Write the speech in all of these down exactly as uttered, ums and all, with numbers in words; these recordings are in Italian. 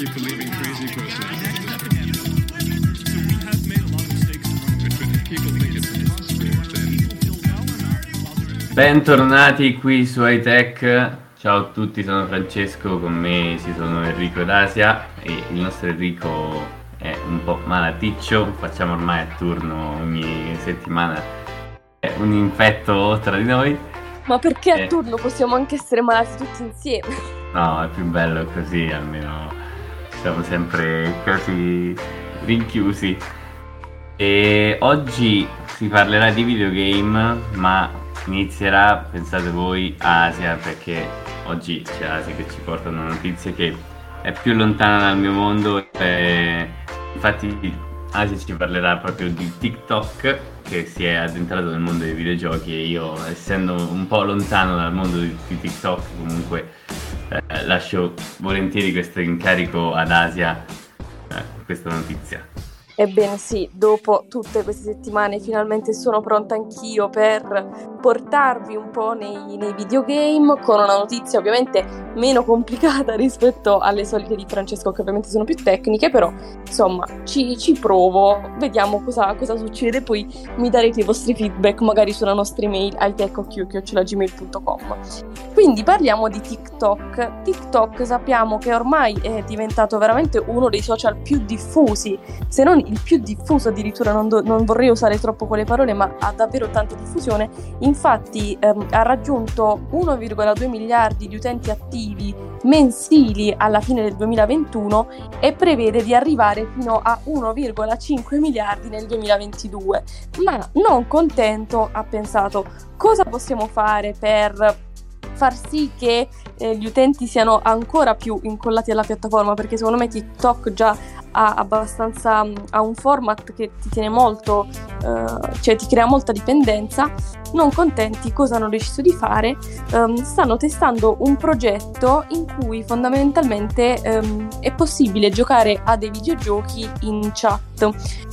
you for leaving crazy questions. So we have made a lot of mistakes. If people think it's impossible, then... Bentornati qui su iTech. Ciao a tutti, sono Francesco, con me ci sono Enrico ed Asia e il nostro Enrico è un po' malaticcio, facciamo ormai a turno ogni settimana, è un infetto tra di noi. Ma perché a eh, turno possiamo anche essere malati tutti insieme? No, è più bello così, almeno siamo sempre quasi rinchiusi. E oggi si parlerà di videogame, ma inizierà, pensate voi, Asia, perché oggi c'è Asia che ci porta una notizia che è più lontana dal mio mondo. E infatti Asia ci parlerà proprio di TikTok, che si è addentrato nel mondo dei videogiochi, e io, essendo un po' lontano dal mondo di, di TikTok, comunque eh, lascio volentieri questo incarico ad Asia, eh, questa notizia. Ebbene sì, dopo tutte queste settimane finalmente sono pronta anch'io per portarvi un po' nei, nei videogame, con una notizia ovviamente meno complicata rispetto alle solite di Francesco, che ovviamente sono più tecniche, però insomma ci, ci provo, vediamo cosa, cosa succede, poi mi darete i vostri feedback magari sulla nostra email itech chiocciola gmail punto com. Quindi parliamo di TikTok. TikTok sappiamo che ormai è diventato veramente uno dei social più diffusi, se non il più diffuso addirittura, non, do, non vorrei usare troppo quelle parole, ma ha davvero tanta diffusione. Infatti ehm, ha raggiunto uno virgola due miliardi di utenti attivi mensili alla fine del duemilaventuno e prevede di arrivare fino a uno virgola cinque miliardi nel duemilaventidue. Ma non contento, ha pensato: cosa possiamo fare per far sì che eh, gli utenti siano ancora più incollati alla piattaforma, perché secondo me TikTok già ha abbastanza ha un format che ti tiene molto eh, cioè ti crea molta dipendenza. Non contenti, cosa hanno deciso di fare? Um, stanno testando un progetto in cui fondamentalmente um, è possibile giocare a dei videogiochi in chat.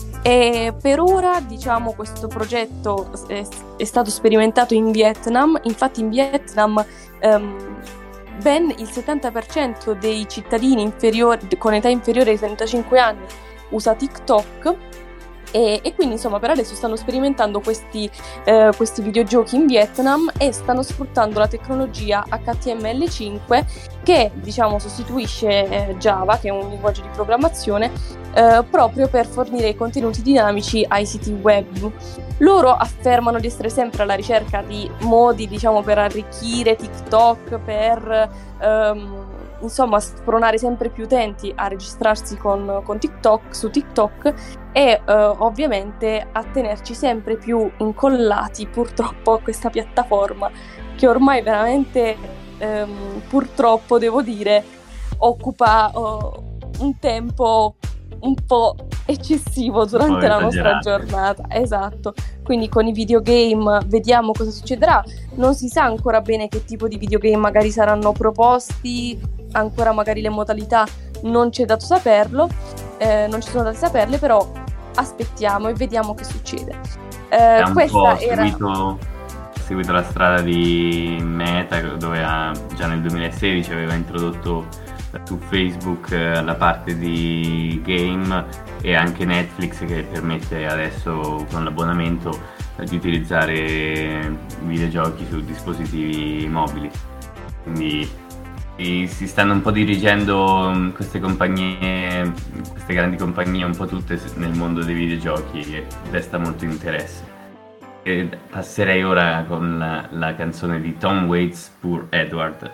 E per ora, diciamo, questo progetto è, è stato sperimentato in Vietnam. Infatti in Vietnam um, ben il settanta per cento dei cittadini inferiori, con età inferiore ai trentacinque anni usa TikTok. E, e quindi insomma per adesso stanno sperimentando questi, eh, questi videogiochi in Vietnam e stanno sfruttando la tecnologia H T M L cinque, che diciamo sostituisce eh, Java, che è un linguaggio di programmazione, eh, proprio per fornire i contenuti dinamici ai siti web. Loro affermano di essere sempre alla ricerca di modi, diciamo, per arricchire TikTok, per ehm, insomma spronare sempre più utenti a registrarsi con, con TikTok, su TikTok, e eh, ovviamente a tenerci sempre più incollati purtroppo a questa piattaforma, che ormai veramente ehm, purtroppo devo dire occupa oh, un tempo un po' eccessivo durante la nostra giornata. Esatto. Quindi con i videogame vediamo cosa succederà. Non si sa ancora bene che tipo di videogame magari saranno proposti, ancora magari le modalità non c'è dato saperlo, eh, non ci sono date saperle, però aspettiamo e vediamo che succede. Eh, un questa po' era seguito, seguito la strada di Meta, dove ha, già nel duemilasedici aveva introdotto su Facebook la parte di game, e anche Netflix che permette adesso con l'abbonamento di utilizzare videogiochi su dispositivi mobili. Quindi si, si stanno un po' dirigendo queste compagnie, queste grandi compagnie, un po' tutte nel mondo dei videogiochi, e desta molto interesse. E passerei ora con la, la canzone di Tom Waits, Poor Edward.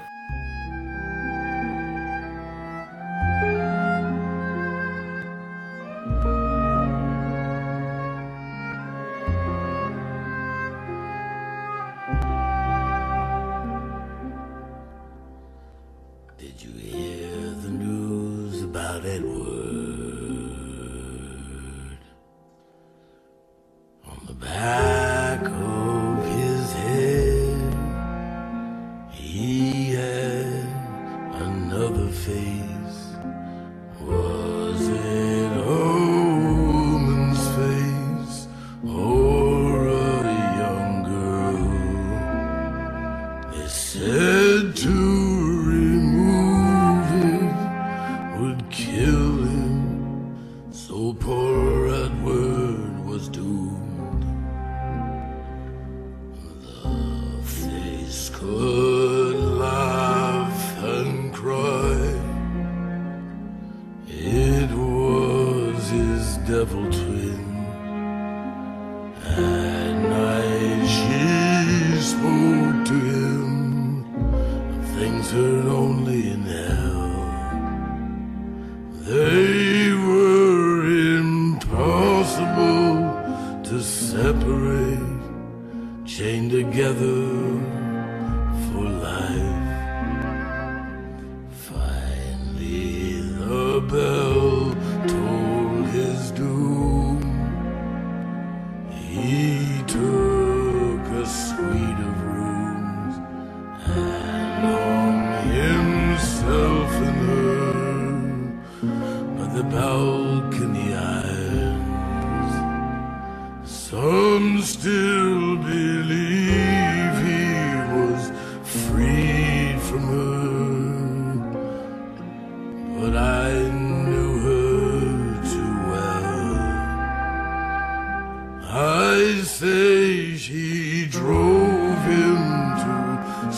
Did you hear the news about Edward? On the back of his head, he had another face. Was it a woman's face or a young girl? They said to remove it would kill the bell tolled his doom. He took a suite of rooms and hung himself in her, but the balcony irons, some still believe he was freed from her, but I knew her too well. I say she drove him to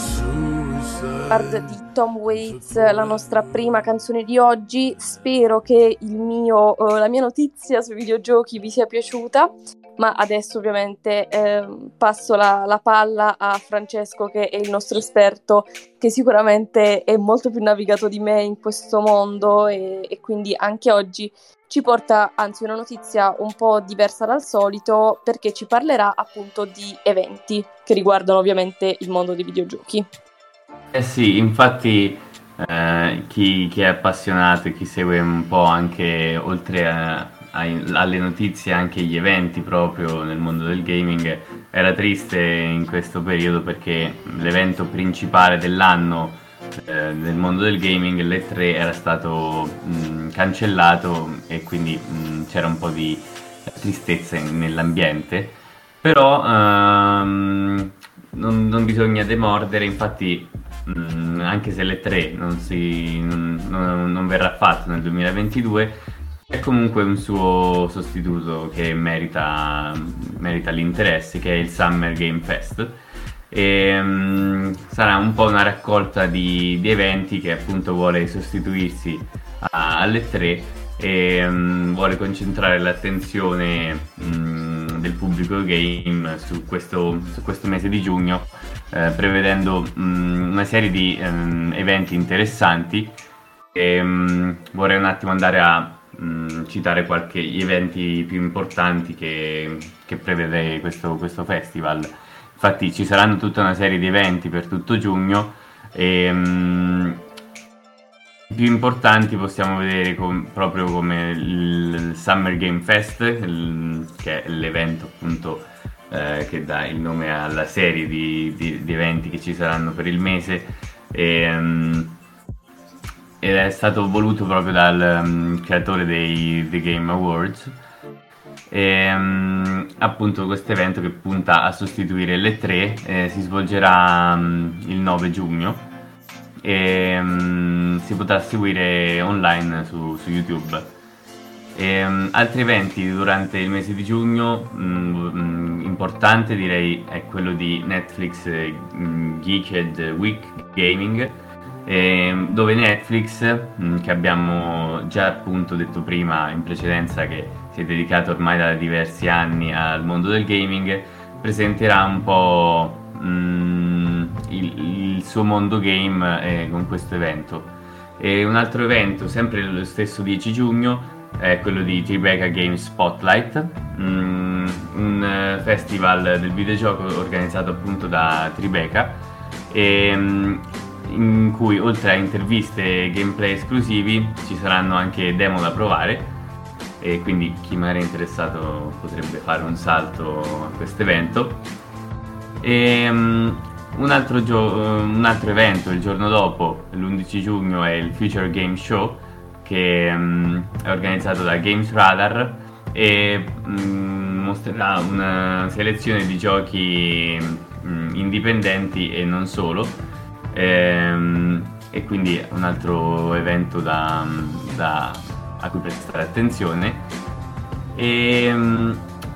suicide. Di Tom Waits, la nostra prima canzone di oggi. Spero che il mio, uh, la mia notizia sui videogiochi vi sia piaciuta, ma adesso ovviamente eh, passo la, la palla a Francesco, che è il nostro esperto, che sicuramente è molto più navigato di me in questo mondo e, e quindi anche oggi ci porta anzi una notizia un po' diversa dal solito, perché ci parlerà appunto di eventi che riguardano ovviamente il mondo dei videogiochi. Eh sì, infatti eh, chi, chi è appassionato e chi segue un po' anche oltre a, ai- alle notizie anche gli eventi proprio nel mondo del gaming era triste in questo periodo, perché l'evento principale dell'anno eh, nel mondo del gaming, l'E tre, era stato mh, cancellato e quindi mh, c'era un po' di tristezza in- nell'ambiente. Però ehm, non, non bisogna demordere, infatti mh, anche se l'E tre non, si, non, non- non verrà fatto nel duemilaventidue, è comunque un suo sostituto che merita, merita l'interesse, che è il Summer Game Fest. E, mh, sarà un po' una raccolta di, di eventi che appunto vuole sostituirsi a- all'E tre e mh, vuole concentrare l'attenzione mh, del pubblico game su questo, su questo mese di giugno, eh, prevedendo mh, una serie di ehm, eventi interessanti. E, mh, vorrei un attimo andare a mh, citare qualche gli eventi più importanti che, che prevede questo, questo festival. Infatti ci saranno tutta una serie di eventi per tutto giugno e mh, i più importanti possiamo vedere com- proprio come il Summer Game Fest, il- che è l'evento appunto eh, che dà il nome alla serie di, di- di eventi che ci saranno per il mese, e, mm, ed è stato voluto proprio dal mm, creatore dei The Game Awards. E, mm, appunto questo evento, che punta a sostituire l'E tre, eh, si svolgerà mm, il nove giugno e mm, si potrà seguire online su, su YouTube. E, mm, altri eventi durante il mese di giugno, mm, mm, importante direi è quello di Netflix, eh, mm, Geeked Week Gaming, eh, dove Netflix, mm, che abbiamo già appunto detto prima in precedenza che si è dedicato ormai da diversi anni al mondo del gaming, presenterà un po' mm, il, il suo mondo game eh, con questo evento. E un altro evento, sempre lo stesso dieci giugno, è quello di Tribeca Game Spotlight, mm, un eh, festival del videogioco organizzato appunto da Tribeca, e, mm, in cui oltre a interviste e gameplay esclusivi ci saranno anche demo da provare, e quindi chi magari è interessato potrebbe fare un salto a questo evento. E, um, un, altro gio- un altro evento il giorno dopo, l'undici giugno, è il Future Game Show, che um, è organizzato da Games Radar e um, mostrerà una selezione di giochi um, indipendenti e non solo, e, e quindi un altro evento da, da, a cui prestare attenzione. E um,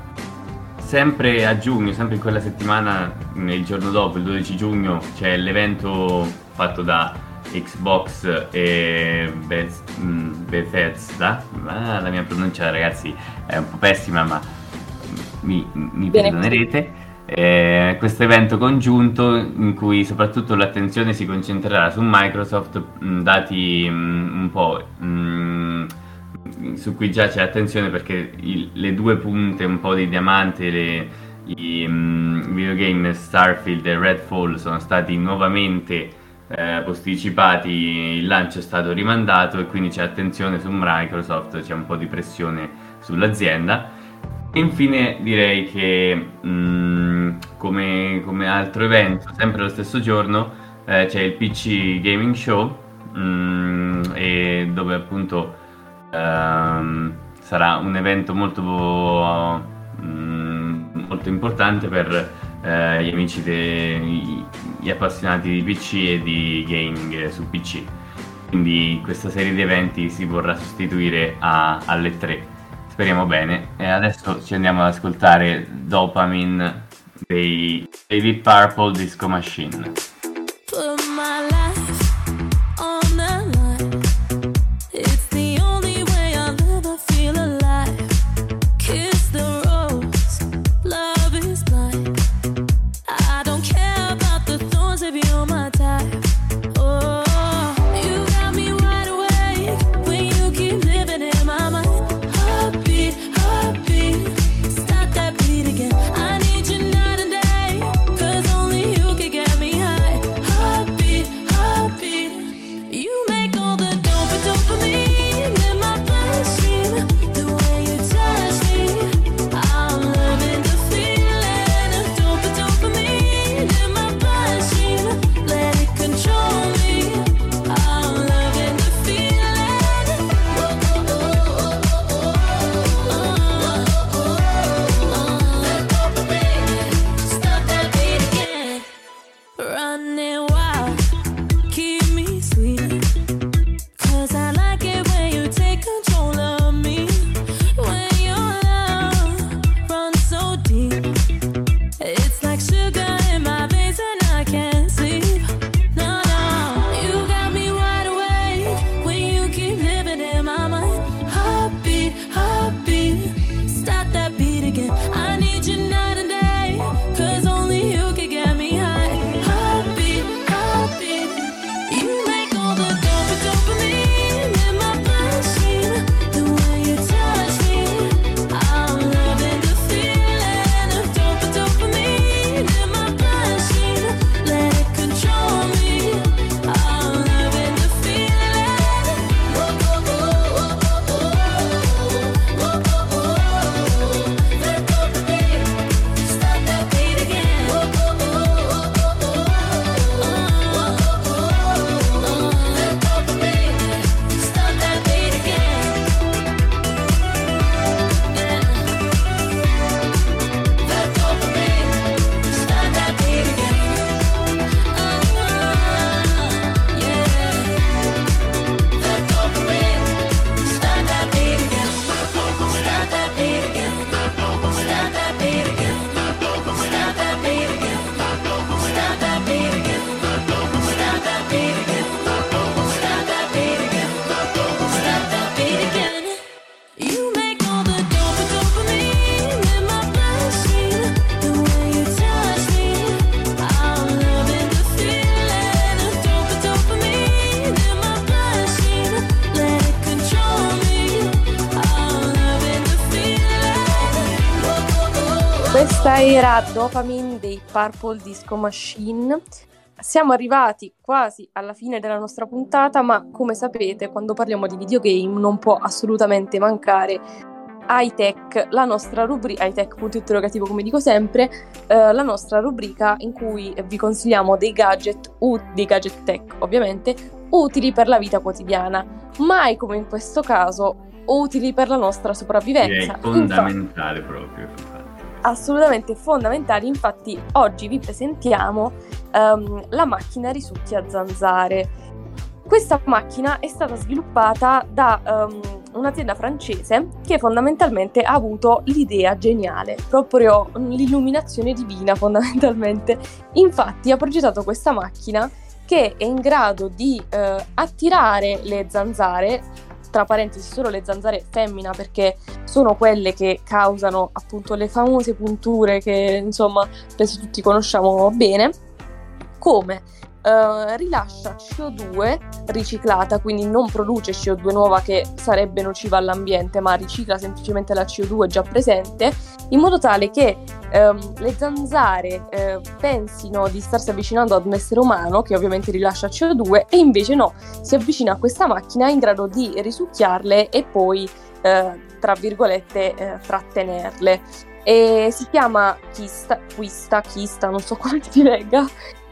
sempre a giugno, sempre in quella settimana, il giorno dopo, il dodici giugno, c'è l'evento fatto da Xbox e Beth- mm, Bethesda. Ah, la mia pronuncia, ragazzi, è un po' pessima, ma mi, mi Bene. perdonerete. Eh, questo evento congiunto in cui soprattutto l'attenzione si concentrerà su Microsoft, mh, dati mh, un po' mh, su cui già c'è attenzione, perché il- le due punte un po' di diamante, le, i mh, videogame Starfield e Redfall sono stati nuovamente eh, posticipati, il lancio è stato rimandato e quindi c'è attenzione su Microsoft, c'è un po' di pressione sull'azienda. E infine direi che mh, come, come altro evento, sempre lo stesso giorno, eh, c'è il P C Gaming Show, mh, e dove appunto ehm, sarà un evento molto, mh, molto importante per eh, gli amici, dei, gli appassionati di P C e di gaming su P C. Quindi questa serie di eventi si vorrà sostituire a, alle tre. Speriamo bene. E adesso ci andiamo ad ascoltare Dopamine dei, dei Deep Purple Disco Machine. Put my life on the line. It's the only way I'll ever feel alive. Kiss the rose, love is blind. I don't care about the thorns if you're my type. Oh, you got me wide awake when you keep living in my mind. Heartbeat, heartbeat, stop that beat again. I need you night and day, 'cause only you can get me high. Heartbeat, heartbeat, you make all the dope dopamine in my bloodstream. The way you touch me, I'm loving the feeling of dope dopamine in my bloodstream. Let it control me, I'm loving the feeling. Whoa, whoa, whoa, whoa, that dopamine, stop that beat again. Running wild, keep me sweet, 'cause I like it when you take control of me. When your love runs so deep, it's like sugar in my veins and I can't sleep. No, no, you got me wide awake when you keep living in my mind. Heartbeat, heartbeat, stop that beat again. I need you night and day, 'cause only you can get me high. Heartbeat, heartbeat, you make all the dope dopamine in my bloodstream. The way you touch me, I'm loving the feeling of dope dopamine in my bloodstream. Let it control me, I'm loving the feeling. Whoa, whoa, whoa, whoa, whoa, whoa, whoa, that dopamine, stop that beat again. Whoa, whoa, whoa, whoa, whoa, that dopamine, stop that beat again. Yeah, that dopamine, stop that beat again. Oh, yeah, that dopamine, stop that beat again. Stop that beat again. Stop that beat again. Stop that beat again. Stop that beat again. Stop that beat again. Stop that beat again. Stop that beat again. You make all the dope dopamine in my bloodstream. The way you touch me, I'm loving the feeling of dope dopamine in my bloodstream. Let it control me, I'm loving the feeling. Whoa, whoa, whoa, whoa. Questa era Dopamine dei Purple Disco Machine. Siamo arrivati quasi alla fine della nostra puntata, ma come sapete, quando parliamo di videogame non può assolutamente mancare iTech, la nostra rubrica, iTech punto interrogativo come dico sempre, eh, la nostra rubrica in cui vi consigliamo dei gadget, u- dei gadget tech ovviamente, utili per la vita quotidiana, mai come in questo caso utili per la nostra sopravvivenza. Direi fondamentale proprio, infatti. Assolutamente fondamentali. Infatti oggi vi presentiamo um, la macchina risucchi a zanzare. Questa macchina è stata sviluppata da um, un'azienda francese che fondamentalmente ha avuto l'idea geniale, proprio l'illuminazione divina fondamentalmente. Infatti ha progettato questa macchina che è in grado di uh, attirare le zanzare, tra parentesi solo le zanzare femmina, perché sono quelle che causano appunto le famose punture che insomma penso tutti conosciamo bene. Come? eh, rilascia C O due riciclata, quindi non produce C O due nuova che sarebbe nociva all'ambiente, ma ricicla semplicemente la C O due già presente, in modo tale che ehm, le zanzare eh, pensino di starsi avvicinando ad un essere umano che ovviamente rilascia C O due, e invece no, si avvicina a questa macchina in grado di risucchiarle e poi eh, tra virgolette eh, trattenerle. E si chiama Kista, Quista, Kista, non so come si legga.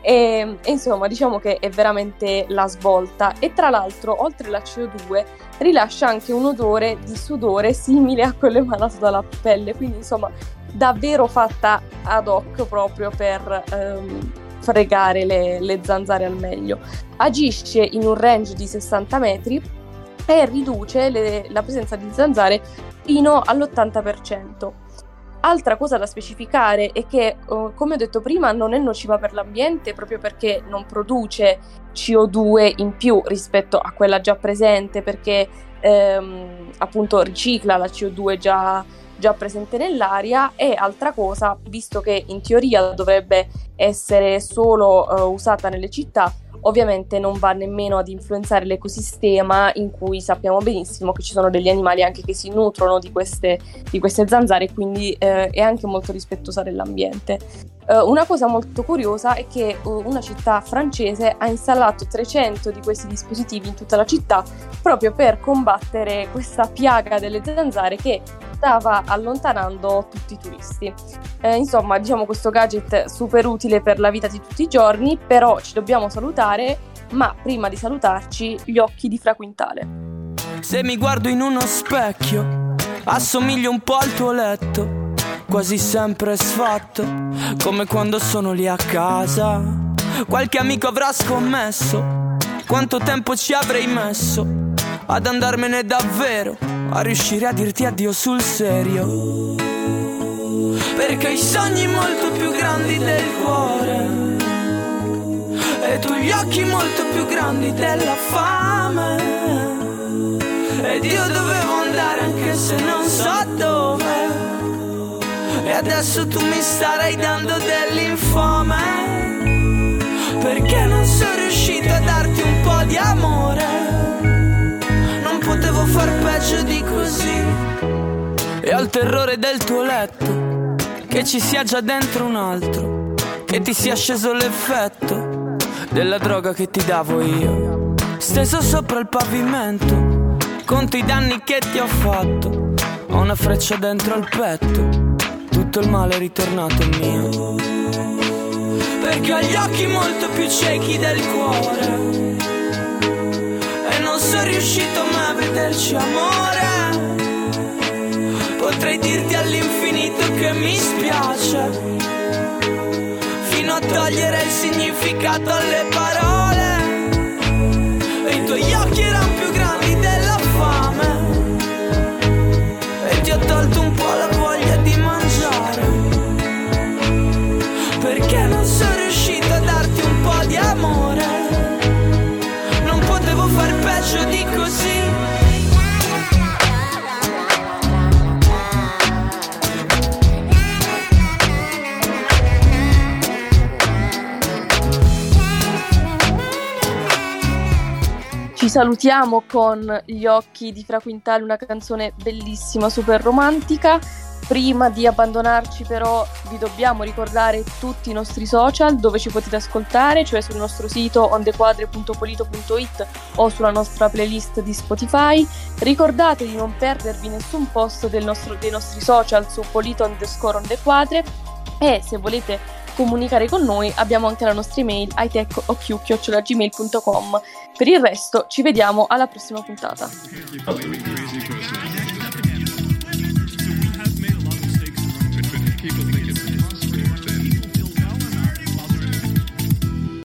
E, e insomma, diciamo che è veramente la svolta. E tra l'altro, oltre alla C O due, rilascia anche un odore di sudore simile a quello emanato dalla pelle. Quindi, insomma, davvero fatta ad hoc proprio per ehm, fregare le, le zanzare al meglio. Agisce in un range di sessanta metri e riduce le, la presenza di zanzare fino all'ottanta per cento. Altra cosa da specificare è che, uh, come ho detto prima, non è nociva per l'ambiente proprio perché non produce C O due in più rispetto a quella già presente, perché ehm, appunto ricicla la C O due già, già presente nell'aria. E altra cosa, visto che in teoria dovrebbe essere solo uh, usata nelle città, ovviamente non va nemmeno ad influenzare l'ecosistema, in cui sappiamo benissimo che ci sono degli animali anche che si nutrono di queste, di queste zanzare, quindi eh, è anche molto rispettosa dell'ambiente. Uh, una cosa molto curiosa è che uh, una città francese ha installato trecento di questi dispositivi in tutta la città proprio per combattere questa piaga delle zanzare che stava allontanando tutti i turisti. Eh, insomma, diciamo, questo gadget super utile per la vita di tutti i giorni, però ci dobbiamo salutare, ma prima di salutarci, gli occhi di Fra Quintale. Se mi guardo in uno specchio, assomiglio un po' al tuo letto, quasi sempre sfatto, come quando sono lì a casa. Qualche amico avrà scommesso quanto tempo ci avrei messo ad andarmene davvero, a riuscire a dirti addio sul serio, perché hai sogni molto più grandi del cuore e tu gli occhi molto più grandi della fame, ed io dovevo andare anche se non so dove, e adesso tu mi starai dando dell'infame, perché non sono riuscito a darti un po' di amore, non potevo far peggio di così. E ho il terrore del tuo letto, che ci sia già dentro un altro, che ti sia sceso l'effetto della droga che ti davo io, steso sopra il pavimento, conto i danni che ti ho fatto, ho una freccia dentro il petto, tutto il male è ritornato mio, perché ho gli occhi molto più ciechi del cuore e non sono riuscito mai a vederci amore. Potrei dirti all'infinito che mi spiace, fino a togliere il significato alle parole, e i tuoi occhi erano più grandi della fame e ti ho tolto un po' la voglia di mangiare, perché non sono riuscito a darti un po' di amore, non potevo far peggio di così. Ci salutiamo con Gli occhi di Fra Quintale, una canzone bellissima, super romantica. Prima di abbandonarci però vi dobbiamo ricordare tutti i nostri social dove ci potete ascoltare, cioè sul nostro sito ondequadre punto polito punto it o sulla nostra playlist di Spotify. Ricordate di non perdervi nessun post del nostro, dei nostri social su polito underscore ondequadre, e se volete comunicare con noi abbiamo anche la nostra email itech chiocciola gmail punto com. Per il resto ci vediamo alla prossima puntata.